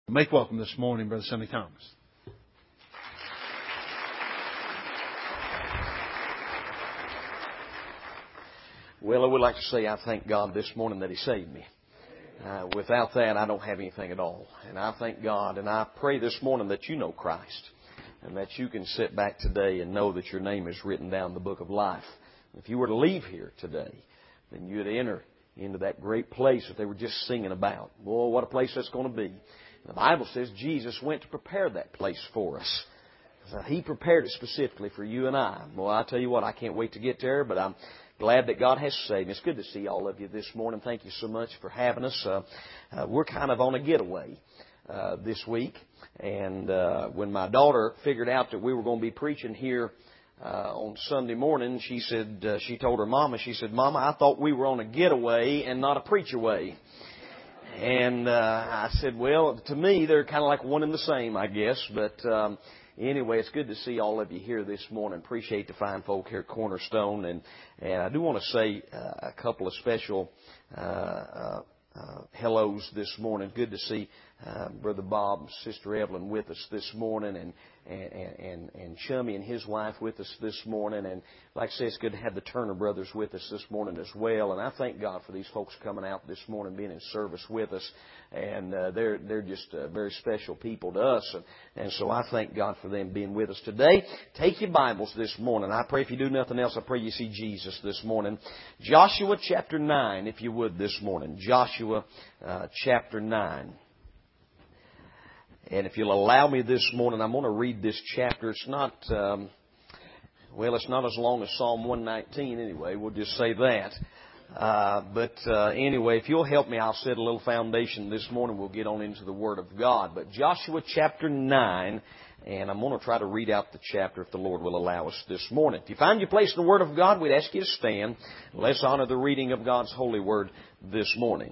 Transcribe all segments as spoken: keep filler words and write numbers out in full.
Make welcome this morning, Brother Sonny Thomas. Well, I would like to say I thank God this morning that He saved me. Uh, without that, I don't have anything at all. And I thank God, and I pray this morning that you know Christ, and that you can sit back today and know that your name is written down in the book of life. If you were to leave here today, then you'd enter into that great place that they were just singing about. Boy, what a place that's going to be. The Bible says Jesus went to prepare that place for us. So He prepared it specifically for you and I. Well, I tell you what, I can't wait to get there, but I'm glad that God has saved me. It's good to see all of you this morning. Thank you so much for having us. Uh, uh, we're kind of on a getaway uh, this week. And uh, when my daughter figured out that we were going to be preaching here uh, on Sunday morning, she said, uh, she told her mama, she said, "Mama, I thought we were on a getaway and not a preacher way." And uh, I said, well, to me, they're kind of like one and the same, I guess. But um, anyway, it's good to see all of you here this morning. Appreciate the fine folk here at Cornerstone. And, and I do want to say uh, a couple of special uh, uh, uh, hellos this morning. Good to see uh, Brother Bob and Sister Evelyn with us this morning, and and, and, and Chummy and his wife with us this morning. And like I say, it's good to have the Turner brothers with us this morning as well. And I thank God for these folks coming out this morning, being in service with us. And uh, they're they're just uh, very special people to us. And, and so I thank God for them being with us today. Take your Bibles this morning. I pray if you do nothing else, I pray you see Jesus this morning. Joshua chapter nine, if you would, this morning. Joshua uh, chapter nine. And if you'll allow me this morning, I'm going to read this chapter. It's not, um, well, it's not as long as Psalm one nineteen anyway. We'll just say that. Uh, but uh, anyway, if you'll help me, I'll set a little foundation this morning. We'll get on into the Word of God. But Joshua chapter nine, and I'm going to try to read out the chapter if the Lord will allow us this morning. If you find your place in the Word of God, we'd ask you to stand. Let's honor the reading of God's holy Word this morning.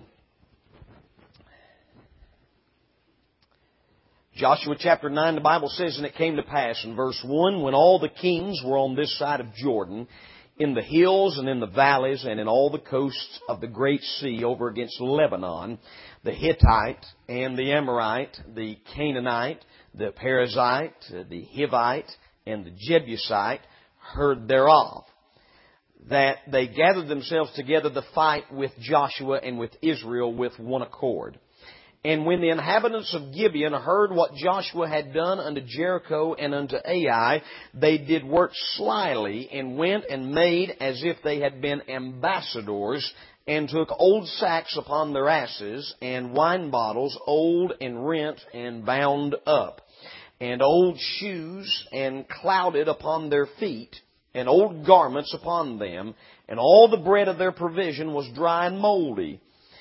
Joshua chapter nine, the Bible says, "And it came to pass," in verse one, "when all the kings were on this side of Jordan, in the hills and in the valleys and in all the coasts of the great sea over against Lebanon, the Hittite and the Amorite, the Canaanite, the Perizzite, the Hivite, and the Jebusite heard thereof, that they gathered themselves together to fight with Joshua and with Israel with one accord. And when the inhabitants of Gibeon heard what Joshua had done unto Jericho and unto Ai, they did work slyly, and went and made as if they had been ambassadors, and took old sacks upon their asses, and wine bottles old and rent and bound up, and old shoes and clouded upon their feet, and old garments upon them, and all the bread of their provision was dry and moldy.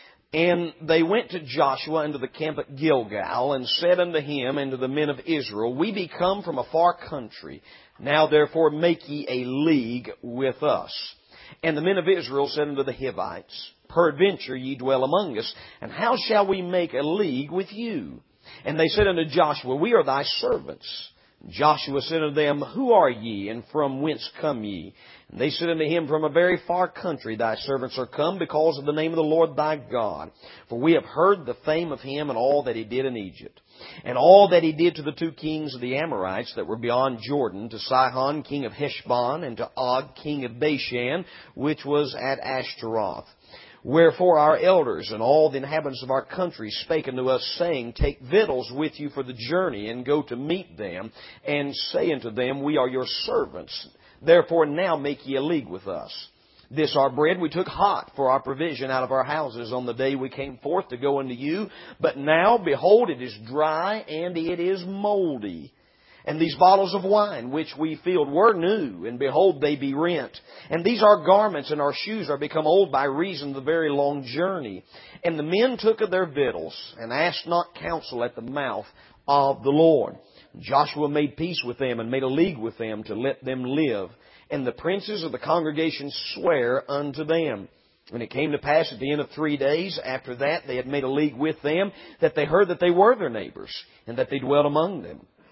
And they went to Joshua unto the camp at Gilgal, and said unto him and to the men of Israel, We be come from a far country. Now therefore make ye a league with us. And the men of Israel said unto the Hivites, Peradventure ye dwell among us, and how shall we make a league with you? And they said unto Joshua, We are thy servants. Joshua said unto them, Who are ye, and from whence come ye? And they said unto him, From a very far country thy servants are come, because of the name of the Lord thy God. For we have heard the fame of him and all that he did in Egypt, and all that he did to the two kings of the Amorites that were beyond Jordan, to Sihon king of Heshbon, and to Og king of Bashan, which was at Ashtaroth. Wherefore our elders and all the inhabitants of our country spake unto us, saying, Take victuals with you for the journey, and go to meet them, and say unto them, We are your servants. Therefore now make ye a league with us. This our bread we took hot for our provision out of our houses on the day we came forth to go unto you. But now, behold, it is dry, and it is moldy. And these bottles of wine which we filled were new, and behold, they be rent. And these our garments and our shoes are become old by reason of the very long journey. And the men took of their victuals, and asked not counsel at the mouth of the Lord. Joshua made peace with them, and made a league with them to let them live. And the princes of the congregation sware unto them. And it came to pass at the end of three days, after that they had made a league with them, that they heard that they were their neighbors, and that they dwelt among them.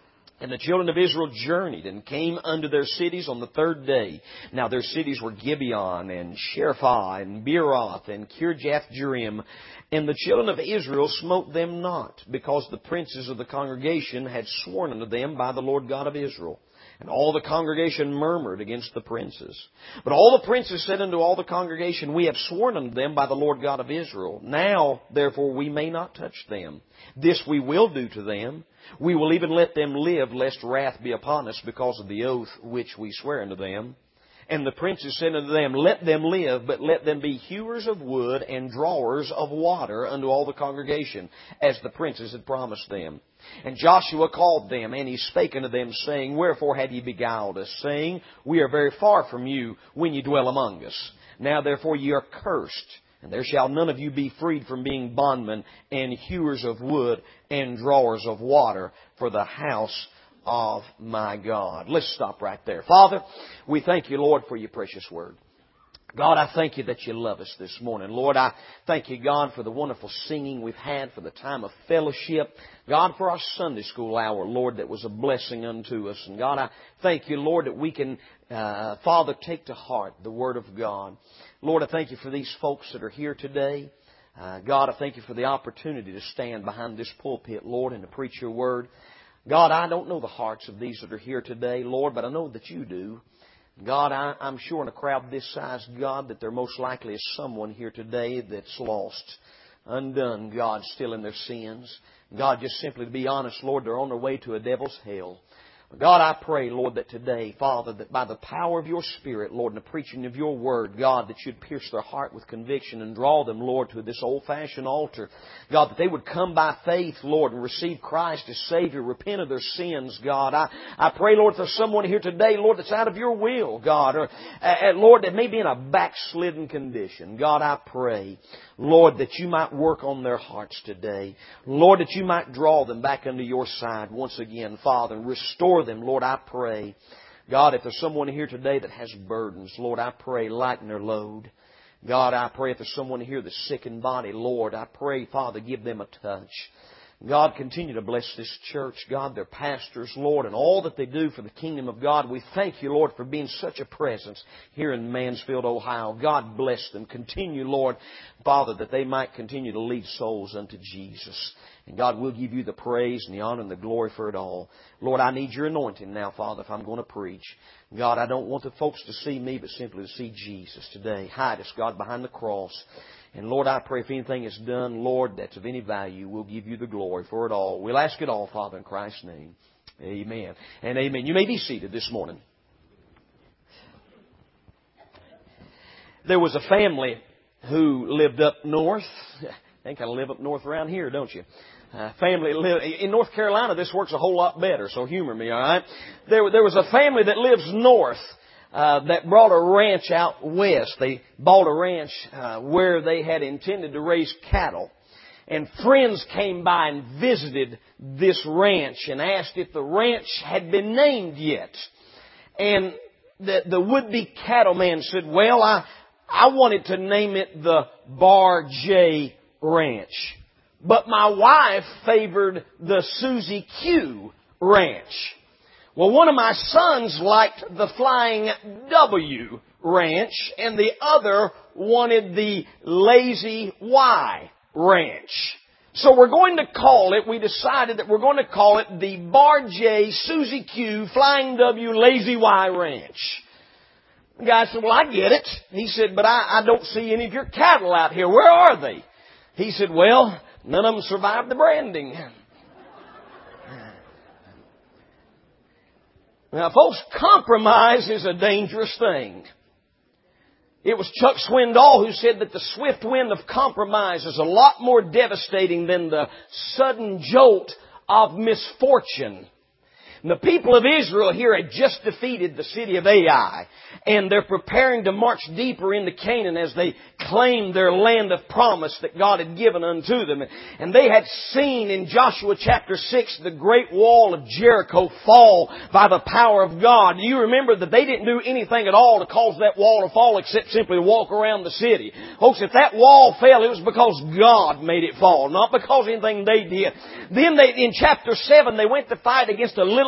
And the children of Israel journeyed and came unto their cities on the third day. Now their cities were Gibeon and Sherepha and Beeroth and Kirjath-jearim. And the children of Israel smote them not, because the princes of the congregation had sworn unto them by the Lord God of Israel. And all the congregation murmured against the princes. But all the princes said unto all the congregation, We have sworn unto them by the Lord God of Israel. Now, therefore, we may not touch them. This we will do to them. We will even let them live, lest wrath be upon us because of the oath which we swear unto them. And the princes said unto them, Let them live, but let them be hewers of wood and drawers of water unto all the congregation, as the princes had promised them. And Joshua called them, and he spake unto them, saying, Wherefore have ye beguiled us, saying, We are very far from you when ye dwell among us. Now therefore ye are cursed, and there shall none of you be freed from being bondmen and hewers of wood and drawers of water for the house of my God. Let's stop right there. Father, we thank you, Lord, for your precious word. God, I thank you that you love us this morning. Lord, I thank you, God, for the wonderful singing we've had, for the time of fellowship. God, for our Sunday school hour, Lord, that was a blessing unto us. And God, I thank you, Lord, that we can, uh, Father, take to heart the Word of God. Lord, I thank you for these folks that are here today. Uh, God, I thank you for the opportunity to stand behind this pulpit, Lord, and to preach your Word. God, I don't know the hearts of these that are here today, Lord, but I know that you do. God, I, I'm sure in a crowd this size, God, that there most likely is someone here today that's lost, undone, God, still in their sins. God, just simply to be honest, Lord, they're on their way to a devil's hell. God, I pray, Lord, that today, Father, that by the power of your Spirit, Lord, and the preaching of your Word, God, that you'd pierce their heart with conviction and draw them, Lord, to this old-fashioned altar. God, that they would come by faith, Lord, and receive Christ as Savior, repent of their sins, God. I, I pray, Lord, if there's someone here today, Lord, that's out of your will, God, or, uh, Lord, that may be in a backslidden condition. God, I pray, Lord, that you might work on their hearts today. Lord, that you might draw them back unto your side once again, Father, and restore them, Lord, I pray. God, if there's someone here today that has burdens, Lord, I pray, lighten their load. God, I pray if there's someone here that's sick in body, Lord, I pray, Father, give them a touch. God, continue to bless this church, God, their pastors, Lord, and all that they do for the kingdom of God. We thank you, Lord, for being such a presence here in Mansfield, Ohio. God bless them. Continue, Lord, Father, that they might continue to lead souls unto Jesus. And God, we'll give you the praise and the honor and the glory for it all. Lord, I need your anointing now, Father, if I'm going to preach. God, I don't want the folks to see me, but simply to see Jesus today. Hide us, God, behind the cross. And Lord, I pray if anything is done, Lord, that's of any value, we'll give you the glory for it all. We'll ask it all, Father, in Christ's name. Amen. And amen. You may be seated this morning. There was a family who lived up north. They kind of live up north around here, don't you? Uh, family live in North Carolina. This works a whole lot better, so humor me, all right? There, there was a family that lives north uh, that brought a ranch out west. They bought a ranch uh, where they had intended to raise cattle, and friends came by and visited this ranch and asked if the ranch had been named yet. And the, the would-be cattleman said, "Well, I I wanted to name it the Bar J Ranch. But my wife favored the Susie Q Ranch. Well, one of my sons liked the Flying W Ranch, and the other wanted the Lazy Y Ranch. So we're going to call it, we decided that we're going to call it the Bar J, Susie Q, Flying W, Lazy Y Ranch." The guy said, "Well, I get it." He said, "But I, I don't see any of your cattle out here. Where are they?" He said, "Well, none of them survived the branding." Now, folks, compromise is a dangerous thing. It was Chuck Swindoll who said that the swift wind of compromise is a lot more devastating than the sudden jolt of misfortune. And the people of Israel here had just defeated the city of Ai, and they're preparing to march deeper into Canaan as they claim their land of promise that God had given unto them. And they had seen in Joshua chapter six the great wall of Jericho fall by the power of God. You remember that they didn't do anything at all to cause that wall to fall except simply to walk around the city. Folks, if that wall fell, it was because God made it fall, not because of anything they did. Then they, in chapter seven, they went to fight against a little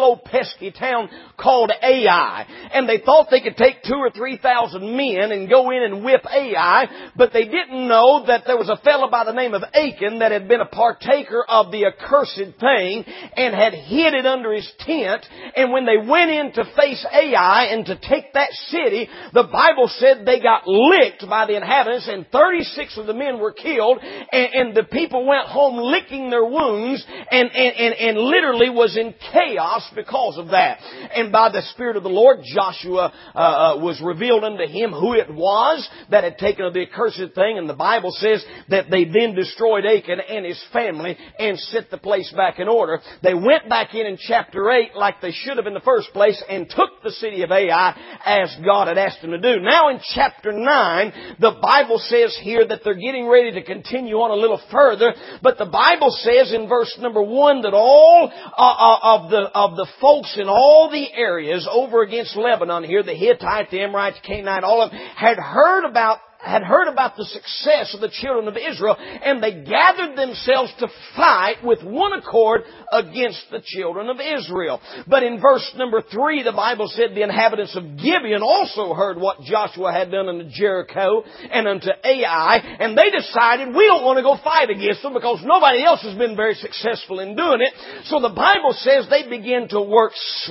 old pesky town called Ai. And they thought they could take two or three thousand men and go in and whip Ai, but they didn't know that there was a fellow by the name of Achan that had been a partaker of the accursed thing and had hid it under his tent. And when they went in to face Ai and to take that city, the Bible said they got licked by the inhabitants, and thirty-six of the men were killed, and, and the people went home licking their wounds and, and, and, and literally was in chaos because of that. And by the Spirit of the Lord, Joshua uh, uh, was revealed unto him who it was that had taken of the accursed thing, and the Bible says that they then destroyed Achan and his family and set the place back in order. They went back in in chapter eight like they should have in the first place and took the city of Ai as God had asked them to do. Now in chapter nine, the Bible says here that they're getting ready to continue on a little further, but the Bible says in verse number one that all uh, of the of the folks in all the areas over against Lebanon here, the Hittites, the Amorites, Canaanites, all of them, had heard about had heard about the success of the children of Israel, and they gathered themselves to fight with one accord against the children of Israel. But in verse number three, the Bible said the inhabitants of Gibeon also heard what Joshua had done unto Jericho and unto Ai, and they decided, we don't want to go fight against them because nobody else has been very successful in doing it. So the Bible says they began to work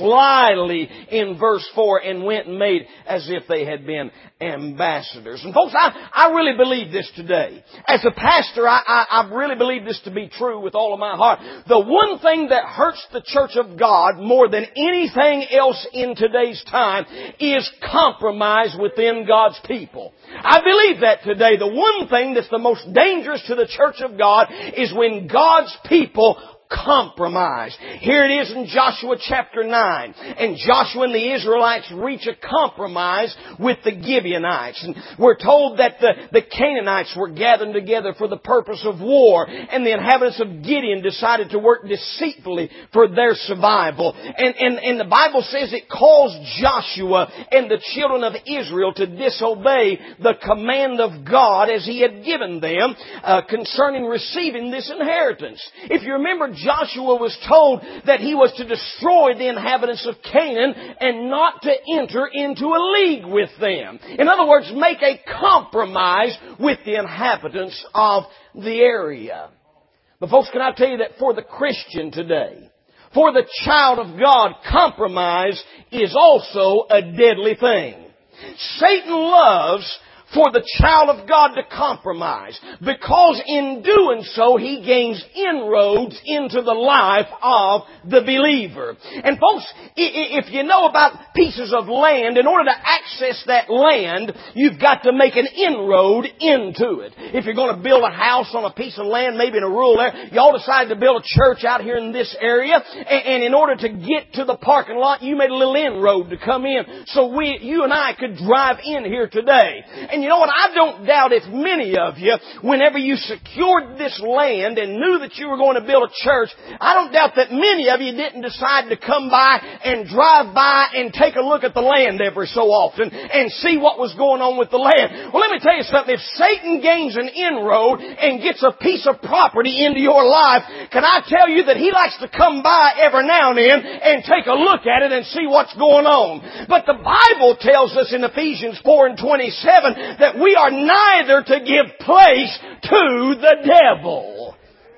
slyly in verse four and went and made as if they had been ambassadors. And folks, I, I really believe this today. As a pastor, I, I, I really believe this to be true with all of my heart. The one thing that hurts the church of God more than anything else in today's time is compromise within God's people. I believe that today. The one thing that's the most dangerous to the church of God is when God's people compromise. Here it is in Joshua chapter nine. And Joshua and the Israelites reach a compromise with the Gibeonites. And we're told that the, the Canaanites were gathered together for the purpose of war. And the inhabitants of Gibeon decided to work deceitfully for their survival. And, and, and the Bible says it caused Joshua and the children of Israel to disobey the command of God as He had given them uh, concerning receiving this inheritance. If you remember, Joshua was told that he was to destroy the inhabitants of Canaan and not to enter into a league with them. In other words, make a compromise with the inhabitants of the area. But folks, can I tell you that for the Christian today, for the child of God, compromise is also a deadly thing. Satan loves for the child of God to compromise, because in doing so he gains inroads into the life of the believer. And folks, if you know about pieces of land, in order to access that land, you've got to make an inroad into it. If you're going to build a house on a piece of land, maybe in a rural area, y'all decided to build a church out here in this area, and in order to get to the parking lot, you made a little inroad to come in, so we, you and I could drive in here today. And you know what? I don't doubt if many of you, whenever you secured this land and knew that you were going to build a church, I don't doubt that many of you didn't decide to come by and drive by and take a look at the land every so often and see what was going on with the land. Well, let me tell you something. If Satan gains an inroad and gets a piece of property into your life, can I tell you that he likes to come by every now and then and take a look at it and see what's going on. But the Bible tells us in Ephesians four and twenty-seven that we are neither to give place to the devil.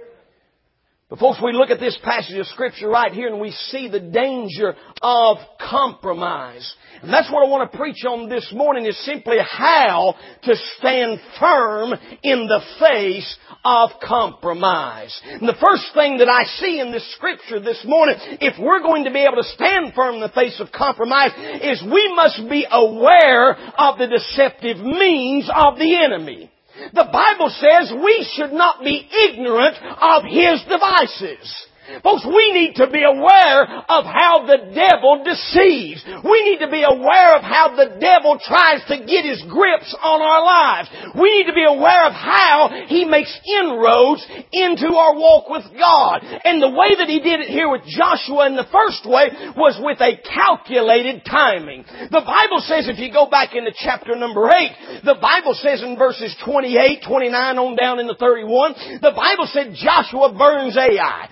But folks, we look at this passage of Scripture right here and we see the danger of compromise. And that's what I want to preach on this morning, is simply how to stand firm in the face of compromise. And the first thing that I see in this Scripture this morning, if we're going to be able to stand firm in the face of compromise, is we must be aware of the deceptive means of the enemy. The Bible says we should not be ignorant of his devices. Folks, we need to be aware of how the devil deceives. We need to be aware of how the devil tries to get his grips on our lives. We need to be aware of how he makes inroads into our walk with God. And the way that he did it here with Joshua in the first way was with a calculated timing. The Bible says, if you go back into chapter number eight, the Bible says in verses twenty-eight, twenty-nine on down into thirty-one, the Bible said Joshua burns Ai. And he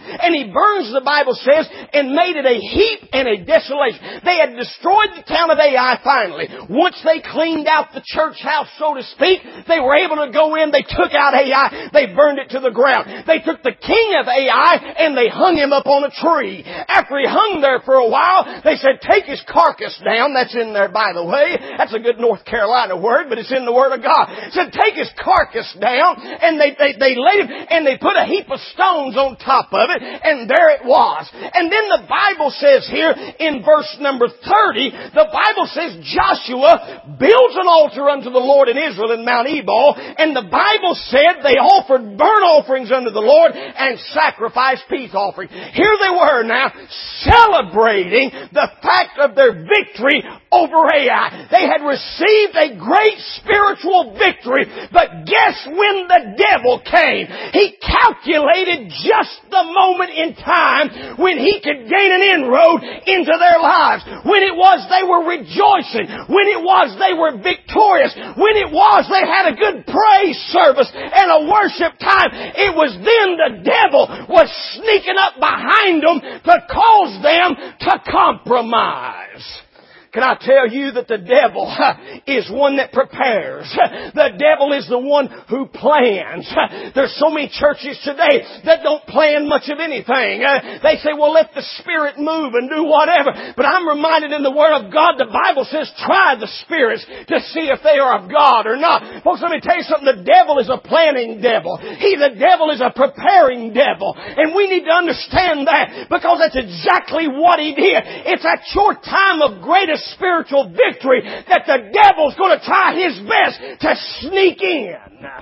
he burns, the Bible says, and made it a heap and a desolation. They had destroyed the town of Ai finally. Once they cleaned out the church house, so to speak, they were able to go in, they took out Ai, they burned it to the ground. They took the king of Ai and they hung him up on a tree. After he hung there for a while, they said, take his carcass down. That's in there, by the way. That's a good North Carolina word, but it's in the Word of God. Said, take his carcass down, and they, they, they laid him, and they put a heap of stones on top of it, and there it was. And then the Bible says here, in verse number thirty, the Bible says Joshua builds an altar unto the Lord in Israel in Mount Ebal, and the Bible said they offered burnt offerings unto the Lord and sacrificed peace offerings. Here they were now, celebrating the fact of their victory over Ai. They had received a great spiritual victory, but guess when the devil came? He calculated just the moment in time when he could gain an inroad into their lives. When it was they were rejoicing. When it was they were victorious. When it was they had a good praise service and a worship time. It was then the devil was sneaking up behind them to cause them to compromise. Can I tell you that the devil is one that prepares? The devil is the one who plans. There's so many churches today that don't plan much of anything. They say, well, let the Spirit move and do whatever. But I'm reminded in the Word of God, the Bible says, try the spirits to see if they are of God or not. Folks, let me tell you something. The devil is a planning devil. He, the devil, is a preparing devil. And we need to understand that, because that's exactly what he did. It's at your time of greatest spiritual victory that the devil's going to try his best to sneak in.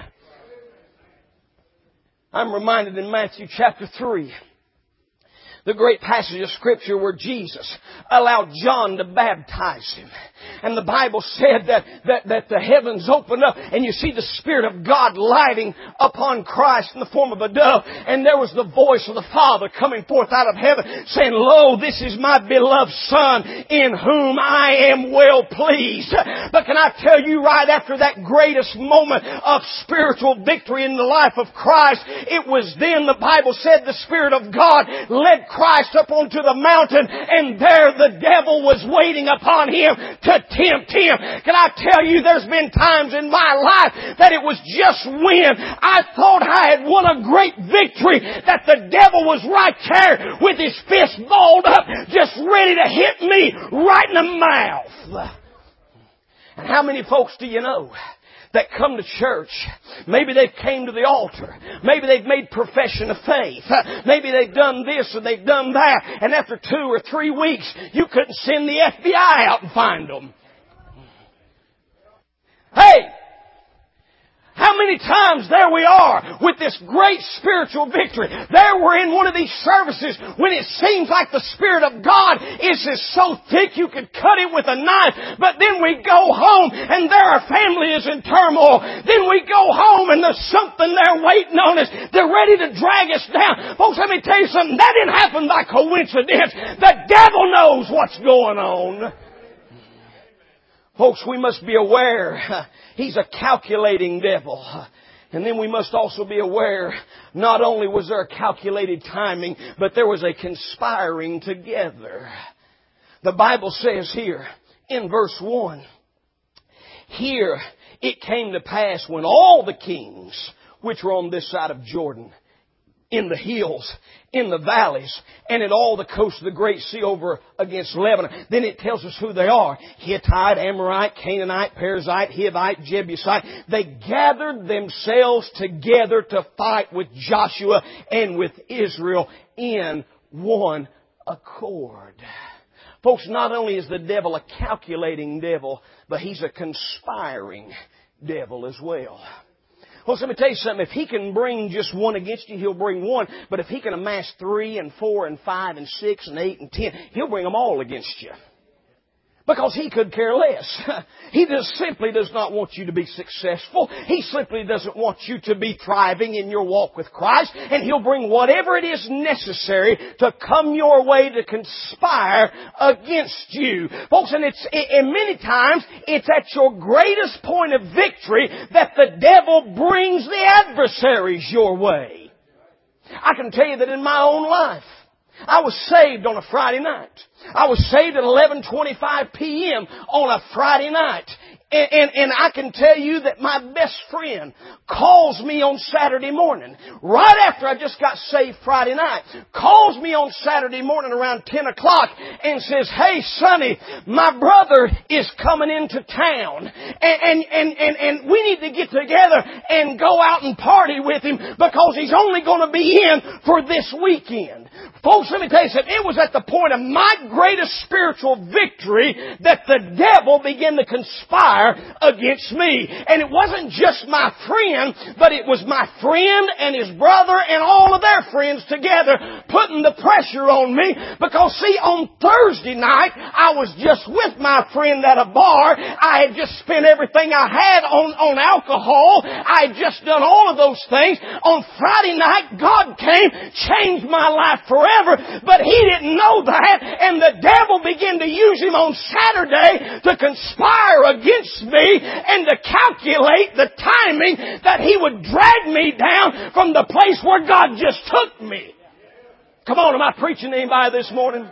I'm reminded in Matthew chapter three, the great passage of Scripture where Jesus allowed John to baptize him. And the Bible said that, that, that the heavens opened up and you see the Spirit of God lighting upon Christ in the form of a dove. And there was the voice of the Father coming forth out of heaven saying, lo, this is my beloved Son in whom I am well pleased. But can I tell you, right after that greatest moment of spiritual victory in the life of Christ, it was then the Bible said the Spirit of God led Christ up onto the mountain, and there the devil was waiting upon him to tempt him. Can I tell you, there's been times in my life that it was just when I thought I had won a great victory that the devil was right there with his fist balled up, just ready to hit me right in the mouth. And how many folks do you know that come to church? Maybe they've came to the altar. Maybe they've made profession of faith. Maybe they've done this or they've done that. And after two or three weeks, you couldn't send the F B I out and find them. Hey! How many times there we are with this great spiritual victory. There we're in one of these services when it seems like the Spirit of God is just so thick you could cut it with a knife. But then we go home and there our family is in turmoil. Then we go home and there's something there waiting on us. They're ready to drag us down. Folks, let me tell you something. That didn't happen by coincidence. The devil knows what's going on. Folks, we must be aware he's a calculating devil. And then we must also be aware not only was there a calculated timing, but there was a conspiring together. The Bible says here in verse one, here it came to pass when all the kings which were on this side of Jordan, in the hills, in the valleys, and in all the coast of the great sea over against Lebanon. Then it tells us who they are. Hittite, Amorite, Canaanite, Perizzite, Hivite, Jebusite. They gathered themselves together to fight with Joshua and with Israel in one accord. Folks, not only is the devil a calculating devil, but he's a conspiring devil as well. Well, so let me tell you something. If he can bring just one against you, he'll bring one. But if he can amass three and four and five and six and eight and ten, he'll bring them all against you. Because he could care less. He just simply does not want you to be successful. He simply doesn't want you to be thriving in your walk with Christ. And he'll bring whatever it is necessary to come your way to conspire against you. Folks, and it's, and many times, it's at your greatest point of victory that the devil brings the adversaries your way. I can tell you that in my own life, I was saved on a Friday night. I was saved at eleven twenty-five p.m. on a Friday night. And, and, and I can tell you that my best friend calls me on Saturday morning, right after I just got saved Friday night, calls me on Saturday morning around ten o'clock and says, "Hey, Sonny, my brother is coming into town and, and, and, and, and we need to get together and go out and party with him because he's only going to be in for this weekend." Folks, let me tell you something. It was at the point of my greatest spiritual victory that the devil began to conspire against me. And it wasn't just my friend, but it was my friend and his brother and all of their friends together putting the pressure on me. Because see, on Thursday night, I was just with my friend at a bar. I had just spent everything I had on, on alcohol. I had just done all of those things. On Friday night, God came, changed my life forever. But he didn't know that, and the devil began to use him on Saturday to conspire against me and to calculate the timing that he would drag me down from the place where God just took me. Come on, am I preaching to anybody this morning?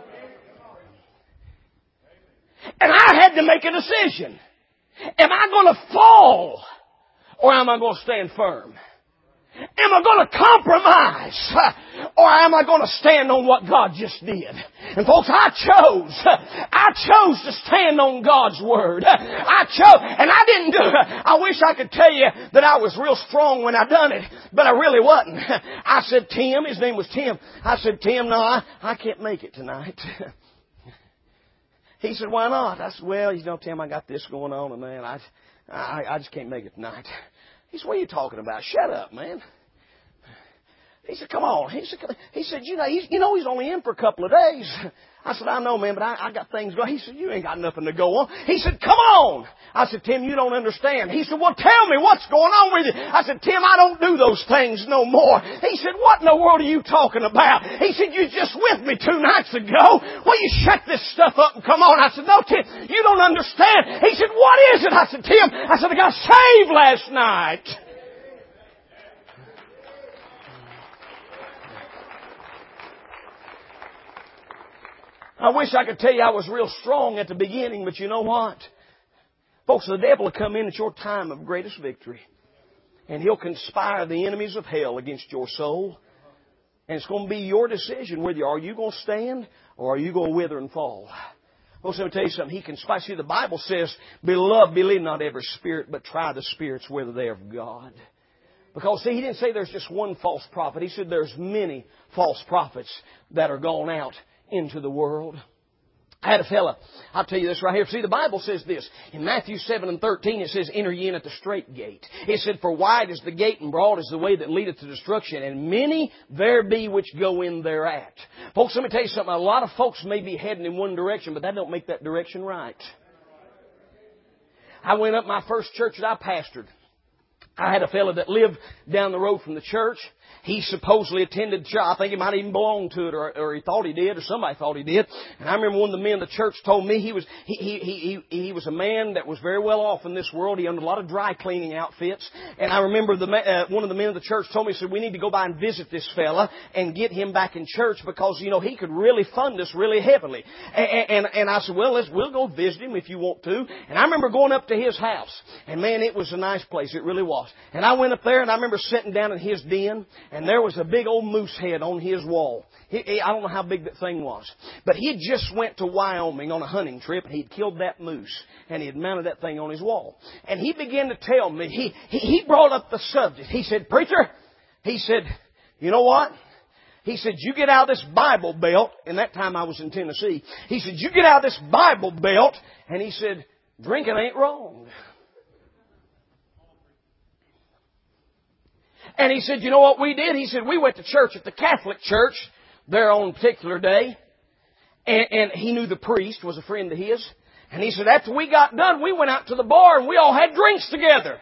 And I had to make a decision. Am I going to fall or am I going to stand firm? Am I going to compromise? Or am I going to stand on what God just did? And folks, I chose. I chose to stand on God's Word. I chose. And I didn't do it. I wish I could tell you that I was real strong when I done it. But I really wasn't. I said, Tim, his name was Tim. I said, Tim, no, I, I can't make it tonight. He said, why not? I said, well, you know, Tim, I got this going on and man, I, I, I just can't make it tonight. He said, what are you talking about? Shut up, man. He said, come on. He said, he said you know, he's, you know, he's only in for a couple of days. I said, I know, man, but I, I got things going. He said, you ain't got nothing to go on. He said, come on. I said, Tim, you don't understand. He said, well, tell me what's going on with you. I said, Tim, I don't do those things no more. He said, what in the world are you talking about? He said, you just with me two nights ago. Well, you shut this stuff up and come on. I said, no, Tim, you don't understand. He said, what is it? I said, Tim, I said, I got saved last night. I wish I could tell you I was real strong at the beginning, but you know what? Folks, the devil will come in at your time of greatest victory. And he'll conspire the enemies of hell against your soul. And it's going to be your decision whether are you going to stand or are you going to wither and fall. Folks, let me tell you something. He conspires. See, the Bible says, beloved, believe not every spirit, but try the spirits whether they are of God. Because, see, he didn't say there's just one false prophet. He said there's many false prophets that are gone out into the world. I had a fella, I'll tell you this right here. See, the Bible says this. In Matthew seven and thirteen, it says, enter ye in at the strait gate. It said, for wide is the gate and broad is the way that leadeth to destruction, and many there be which go in thereat. Folks, let me tell you something. A lot of folks may be heading in one direction, but that don't make that direction right. I went up my first church that I pastored. I had a fella that lived down the road from the church. He supposedly attended church. I think he might even belong to it, or, or he thought he did, or somebody thought he did. And I remember one of the men of the church told me he was he he he he, he was a man that was very well off in this world. He owned a lot of dry cleaning outfits. And I remember the uh, one of the men of the church told me, he said, we need to go by and visit this fella and get him back in church because, you know, he could really fund us really heavily. And, and, and I said, well, let's, we'll go visit him if you want to. And I remember going up to his house. And man, it was a nice place. It really was. And I went up there and I remember sitting down in his den. And there was a big old moose head on his wall. He, he, I don't know how big that thing was. But he just went to Wyoming on a hunting trip and he'd killed that moose. And he had mounted that thing on his wall. And he began to tell me, he, he, he brought up the subject. He said, preacher, he said, you know what? He said, you get out of this Bible belt. And that time I was in Tennessee. He said, you get out of this Bible belt. And he said, drinking ain't wrong. And he said, you know what we did? He said, we went to church at the Catholic church there on a particular day. And, and he knew the priest was a friend of his. And he said, after we got done, we went out to the bar and we all had drinks together.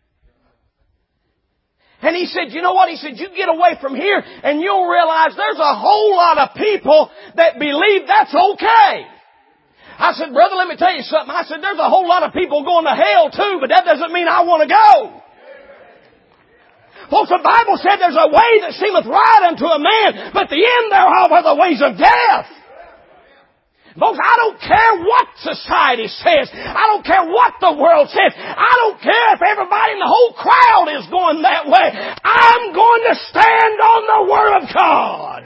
And he said, you know what? He said, you get away from here and you'll realize there's a whole lot of people that believe that's okay. I said, brother, let me tell you something. I said, there's a whole lot of people going to hell too, but that doesn't mean I want to go. Folks, the Bible said there's a way that seemeth right unto a man, but the end thereof are the ways of death. Folks, I don't care what society says. I don't care what the world says. I don't care if everybody in the whole crowd is going that way. I'm going to stand on the Word of God.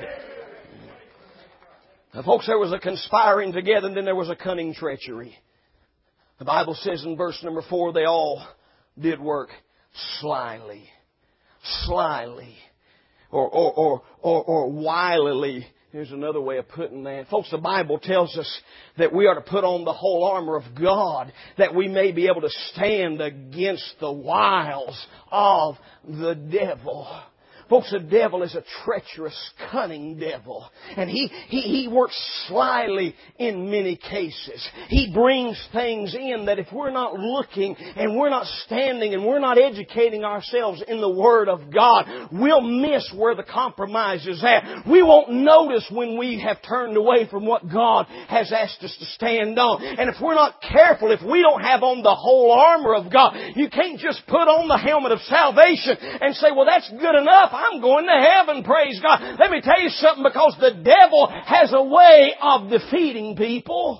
Now, folks, there was a conspiring together, and then there was a cunning treachery. The Bible says in verse number four, they all did work slyly, slyly, or or or or, or wilily. Here's another way of putting that. Folks, the Bible tells us that we are to put on the whole armor of God, that we may be able to stand against the wiles of the devil. Folks, the devil is a treacherous, cunning devil. And he, he, he works slyly in many cases. He brings things in that if we're not looking and we're not standing and we're not educating ourselves in the Word of God, we'll miss where the compromise is at. We won't notice when we have turned away from what God has asked us to stand on. And if we're not careful, if we don't have on the whole armor of God, you can't just put on the helmet of salvation and say, well, that's good enough. I'm going to heaven, praise God. Let me tell you something, because the devil has a way of defeating people.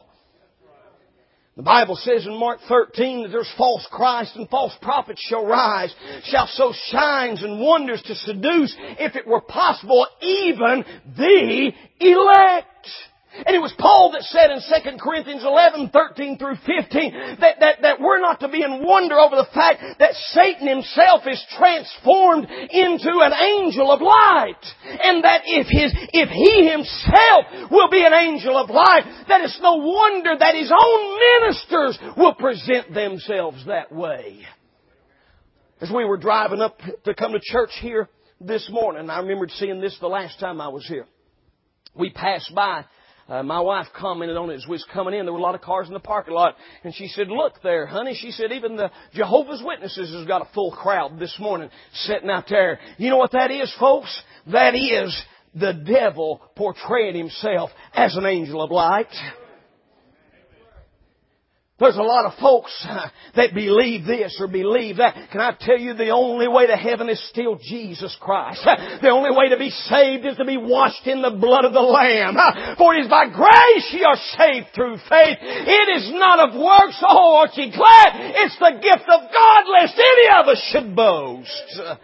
The Bible says in Mark thirteen that there's false Christ and false prophets shall rise, shall sow signs and wonders to seduce, if it were possible, even the elect. And it was Paul that said in Second Corinthians eleven, thirteen through fifteen, that, that, that we're not to be in wonder over the fact that Satan himself is transformed into an angel of light. And that if his, if he himself will be an angel of light, that it's no wonder that his own ministers will present themselves that way. As we were driving up to come to church here this morning, I remembered seeing this the last time I was here. We passed by. Uh, my wife commented on it as we was coming in. There were a lot of cars in the parking lot. And she said, look there, honey. She said, even the Jehovah's Witnesses has got a full crowd this morning sitting out there. You know what that is, folks? That is the devil portraying himself as an angel of light. There's a lot of folks uh, that believe this or believe that. Can I tell you, the only way to heaven is still Jesus Christ. The only way to be saved is to be washed in the blood of the Lamb. For it is by grace ye are saved through faith. It is not of works. Oh, aren't you glad? It's the gift of God, lest any of us should boast. Uh,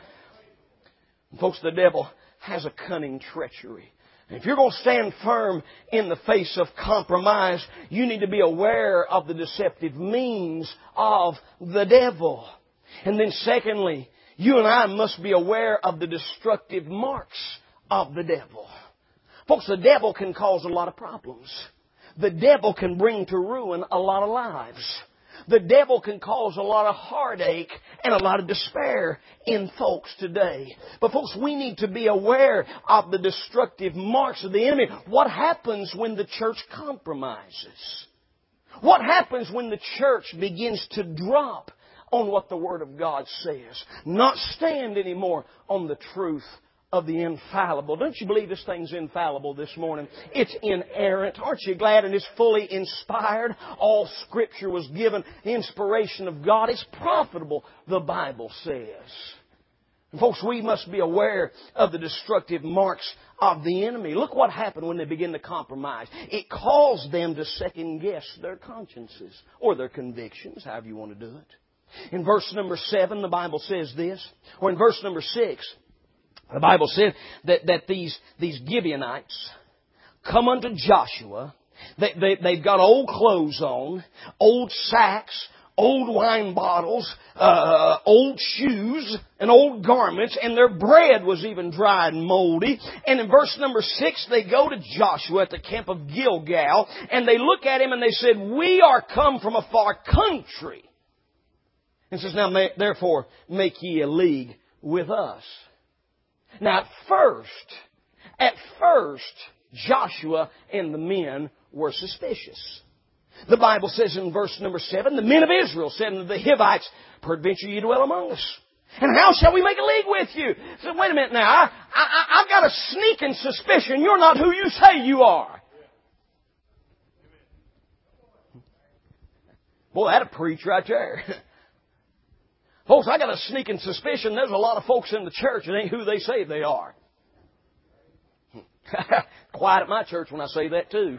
folks, the devil has a cunning treachery. If you're going to stand firm in the face of compromise, you need to be aware of the deceptive means of the devil. And then secondly, you and I must be aware of the destructive marks of the devil. Folks, the devil can cause a lot of problems. The devil can bring to ruin a lot of lives. The devil can cause a lot of heartache and a lot of despair in folks today. But folks, we need to be aware of the destructive marks of the enemy. What happens when the church compromises? What happens when the church begins to drop on what the Word of God says? Not stand anymore on the truth of the infallible. Don't you believe this thing's infallible this morning? It's inerrant. Aren't you glad? And it's fully inspired. All Scripture was given the inspiration of God. It's profitable, the Bible says. And folks, we must be aware of the destructive marks of the enemy. Look what happened when they begin to compromise. It caused them to second guess their consciences or their convictions, however you want to do it. In verse number seven, the Bible says this, or in verse number six, the Bible said that, that these, these Gibeonites come unto Joshua. They, they, they've got old clothes on, old sacks, old wine bottles, uh, old shoes, and old garments, and their bread was even dry and moldy. And in verse number six, they go to Joshua at the camp of Gilgal, and they look at him and they said, we are come from a far country. And says, now therefore make ye a league with us. Now at first, at first, Joshua and the men were suspicious. The Bible says in verse number seven, the men of Israel said unto the Hivites, peradventure ye dwell among us. And how shall we make a league with you? He said, wait a minute now, I, I, I've got a sneaking suspicion you're not who you say you are. Boy, that'll preach right there. Folks, I got a sneaking suspicion there's a lot of folks in the church that ain't who they say they are. Quiet at my church when I say that too.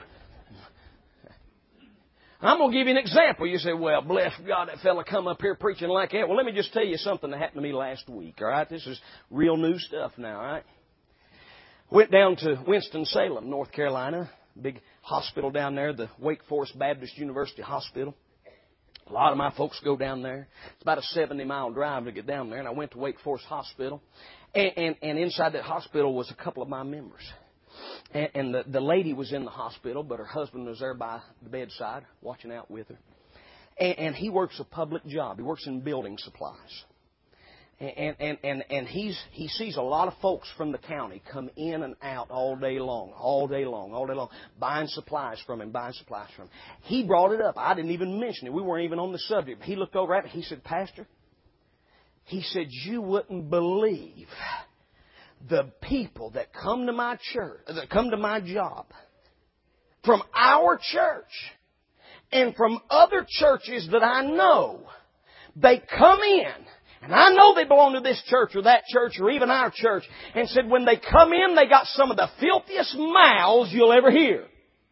I'm going to give you an example. You say, well, bless God, that fella come up here preaching like that. Well, let me just tell you something that happened to me last week, all right? This is real new stuff now, all right? Went down to Winston-Salem, North Carolina, big hospital down there, the Wake Forest Baptist University Hospital. A lot of my folks go down there. It's about a seventy-mile drive to get down there, and I went to Wake Forest Hospital. And, and, and inside that hospital was a couple of my members. And, and the, the lady was in the hospital, but her husband was there by the bedside, watching out with her. And, and he works a public job. He works in building supplies. And, and, and, and he's, he sees a lot of folks from the county come in and out all day long, all day long, all day long, buying supplies from him, buying supplies from him. He brought it up. I didn't even mention it. We weren't even on the subject. He looked over at me. He said, Pastor, he said, you wouldn't believe the people that come to my church, that come to my job from our church and from other churches that I know. They come in, and I know they belong to this church or that church or even our church, and said when they come in, they got some of the filthiest mouths you'll ever hear.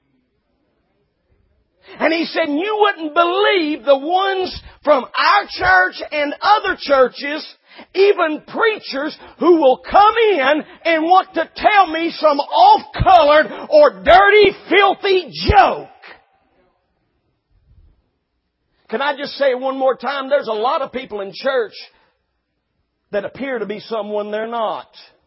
And he said, you wouldn't believe the ones from our church and other churches, even preachers who will come in and want to tell me some off-colored or dirty, filthy joke. Can I just say one more time? There's a lot of people in church that appear to be someone they're not.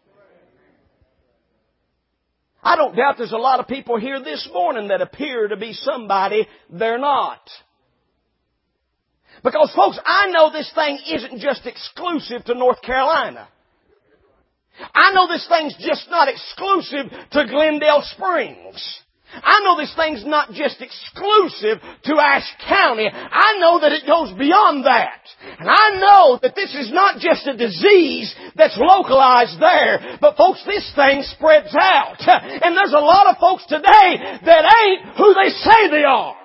I don't doubt there's a lot of people here this morning that appear to be somebody they're not. Because, folks, I know this thing isn't just exclusive to North Carolina. I know this thing's just not exclusive to Glendale Springs. I know this thing's not just exclusive to Ashe County. I know that it goes beyond that. And I know that this is not just a disease that's localized there. But folks, this thing spreads out. And there's a lot of folks today that ain't who they say they are.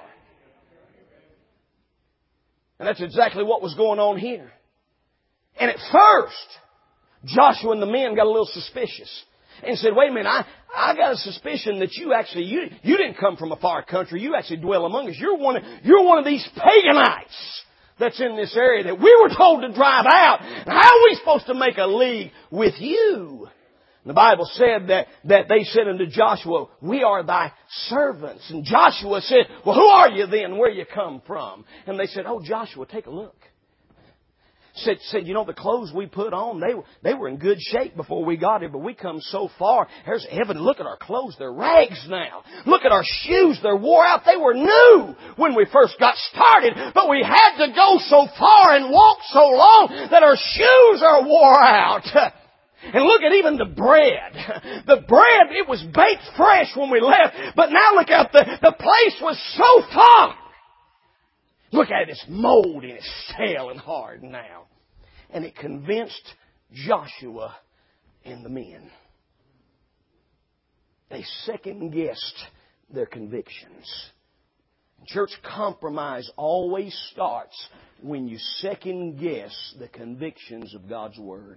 And that's exactly what was going on here. And at first, Joshua and the men got a little suspicious. And said, wait a minute, I, I got a suspicion that you actually, you, you didn't come from a far country. You actually dwell among us. You're one of, you're one of these paganites that's in this area that we were told to drive out. And how are we supposed to make a league with you? And the Bible said that, that they said unto Joshua, we are thy servants. And Joshua said, well, who are you then? Where you come from? And they said, oh, Joshua, take a look. Said, said, you know, the clothes we put on, they were, they were in good shape before we got here, but we come so far. There's heaven. Look at our clothes. They're rags now. Look at our shoes. They're wore out. They were new when we first got started, but we had to go so far and walk so long that our shoes are wore out. And look at even the bread. The bread, it was baked fresh when we left, but now look out, the, the place was so far. Look at it, it's moldy and it's stale and hard now. And it convinced Joshua and the men. They second-guessed their convictions. Church compromise always starts when you second-guess the convictions of God's Word.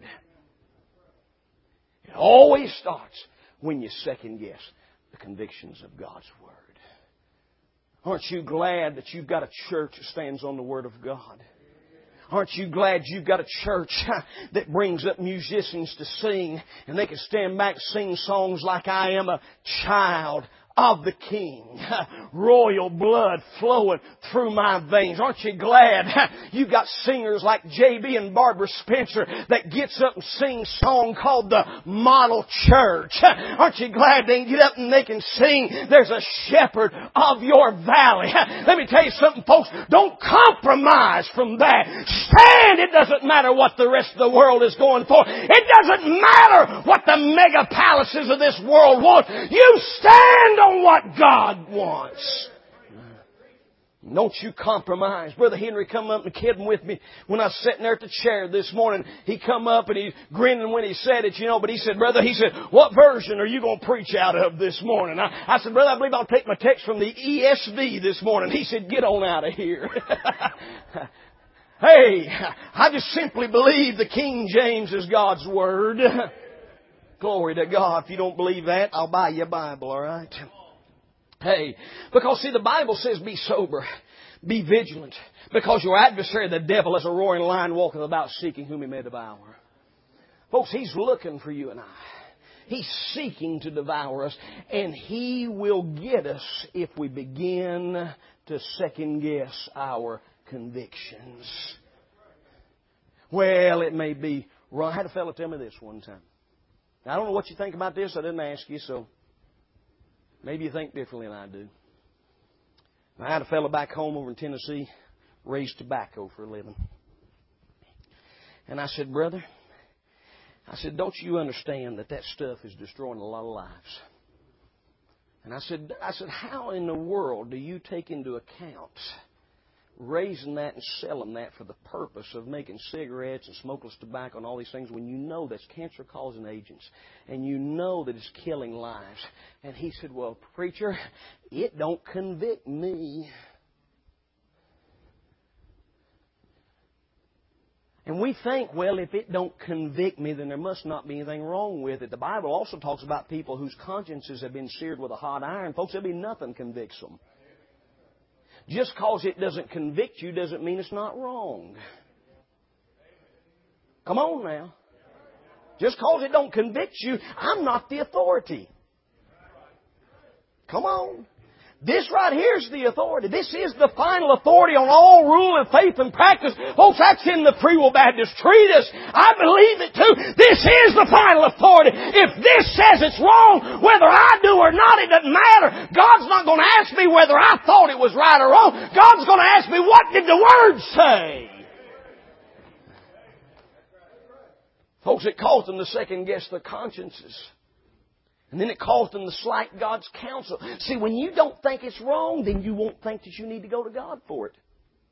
It always starts when you second-guess the convictions of God's Word. Aren't you glad that you've got a church that stands on the Word of God? Aren't you glad you've got a church that brings up musicians to sing and they can stand back and sing songs like I am a child of the King. Royal blood flowing through my veins. Aren't you glad you've got singers like J B and Barbara Spencer that gets up and sings a song called the Model Church? Aren't you glad they can get up and they can sing There's a Shepherd of Your Valley? Let me tell you something, folks. Don't compromise from that. Stand. It doesn't matter what the rest of the world is going for. It doesn't matter what the mega palaces of this world want. You stand on what God wants. Don't you compromise. Brother Henry come up and kidding with me when I was sitting there at the chair this morning. He come up and he grinning when he said it, you know, but he said, brother, he said, what version are you going to preach out of this morning? I, I said, brother, I believe I'll take my text from the E S V this morning. He said, get on out of here. Hey, I just simply believe the King James is God's Word. Glory to God. If you don't believe that, I'll buy you a Bible, all right? Hey, because see, the Bible says be sober, be vigilant, because your adversary, the devil, as a roaring lion, walketh about seeking whom he may devour. Folks, he's looking for you and I. He's seeking to devour us, and he will get us if we begin to second guess our convictions. Well, it may be wrong. I had a fellow tell me this one time. Now, I don't know what you think about this. I didn't ask you, so maybe you think differently than I do. I had a fellow back home over in Tennessee, raised tobacco for a living. And I said, brother, I said, don't you understand that that stuff is destroying a lot of lives? And I said, I said, how in the world do you take into account raising that and selling that for the purpose of making cigarettes and smokeless tobacco and all these things when you know that's cancer-causing agents and you know that it's killing lives? And he said, well, preacher, it don't convict me. And we think, well, if it don't convict me, then there must not be anything wrong with it. The Bible also talks about people whose consciences have been seared with a hot iron. Folks, there'll be nothing convicts them. Just because it doesn't convict you doesn't mean it's not wrong. Come on now. Just because it don't convict you, I'm not the authority. Come on. This right here is the authority. This is the final authority on all rule and faith and practice. Folks, that's in the Free Will Baptist Treatise. I believe it too. This is the final authority. If this says it's wrong, whether I do or not, it doesn't matter. God's not going to ask me whether I thought it was right or wrong. God's going to ask me, what did the Word say? Folks, it caused them to second guess their consciences. And then it caused them to slight God's counsel. See, when you don't think it's wrong, then you won't think that you need to go to God for it.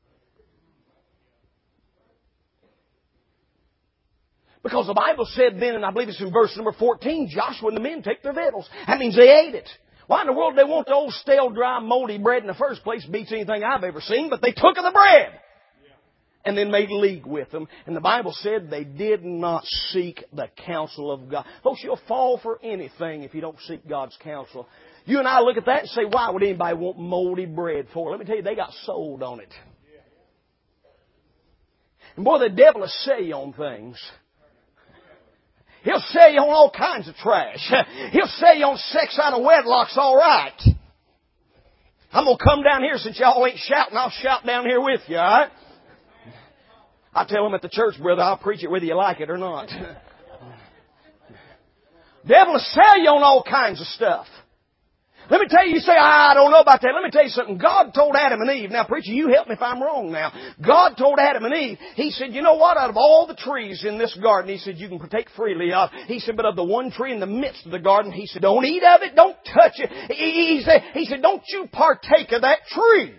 Because the Bible said then, and I believe it's in verse number fourteen, Joshua and the men take their victuals. That means they ate it. Why in the world do they want the old stale, dry, moldy bread in the first place? Beats anything I've ever seen. But they took of the bread and then made league with them. And the Bible said they did not seek the counsel of God. Folks, you'll fall for anything if you don't seek God's counsel. You and I look at that and say, why would anybody want moldy bread for? Let me tell you, they got sold on it. And boy, the devil will sell you on things. He'll sell you on all kinds of trash. He'll sell you on sex out of wedlock's all right. I'm going to come down here since y'all ain't shouting. I'll shout down here with you, all right? I tell them at the church, brother, I'll preach it whether you like it or not. Devil will sell you on all kinds of stuff. Let me tell you, you say, I don't know about that. Let me tell you something. God told Adam and Eve, now preacher, you help me if I'm wrong now. God told Adam and Eve, He said, you know what, out of all the trees in this garden, He said, you can partake freely of. He said, but of the one tree in the midst of the garden, He said, don't eat of it, don't touch it. He, he, said, he said, don't you partake of that tree.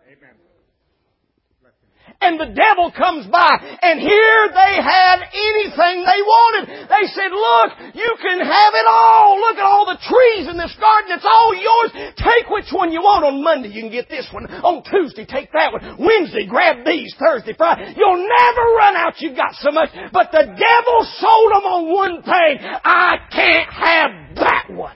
And the devil comes by, and here they had anything they wanted. They said, look, you can have it all. Look at all the trees in this garden. It's all yours. Take which one you want. On Monday, you can get this one. On Tuesday, take that one. Wednesday, grab these. Thursday, Friday. You'll never run out. You've got so much. But the devil sold them on one thing. I can't have that one.